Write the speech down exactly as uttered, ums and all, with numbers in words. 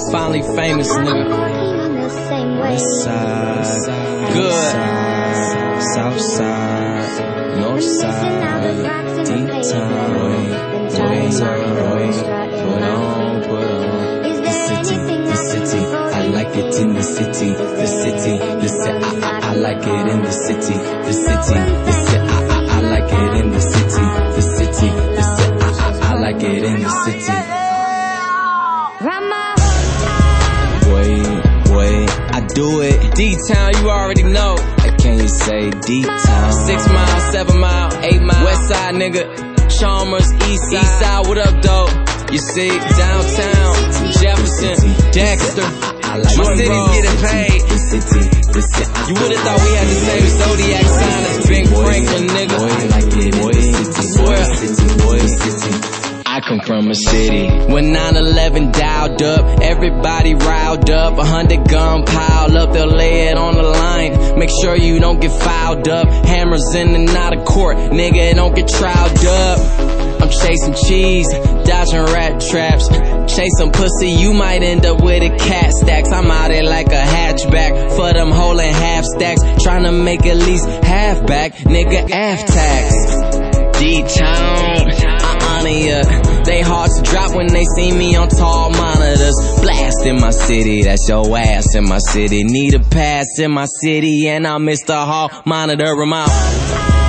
finally famous, nigga. West side, good. South side, north side, D-Town, ways on, put on, put on. The city, the city, I like it in the city, the city, the city, I, I, I like it in the city, the city, the city, I, I, I like it in the city, the city, the city, I, I, I like it in the city. Wait, wait, I do it. D-Town, you already know. Can you say D-Town? Six mile, seven mile, eight mile. West side, nigga. Chalmers, east side. East side, what up, though? You see, downtown, Jefferson, Dexter. My city's getting paid. You would've thought we had the same zodiac sign as Ben Franklin, nigga. I swear. I come from a city when nine eleven dialed up, everybody riled up, a hundred gun piled up, they'll lay it on the line. Make sure you don't get fouled up, hammers in and out of court, nigga, don't get trialed up. I'm chasing cheese, dodging rat traps, chasing pussy, you might end up with a cat stacks. I'm out here like a hatchback, for them holding half stacks, trying to make at least half back, nigga, F tax. D-Town, I honor ya. They hard to drop when they see me on tall monitors. Blast in my city, that's your ass in my city. Need a pass in my city, and I'm Mister Hall, monitor 'em out.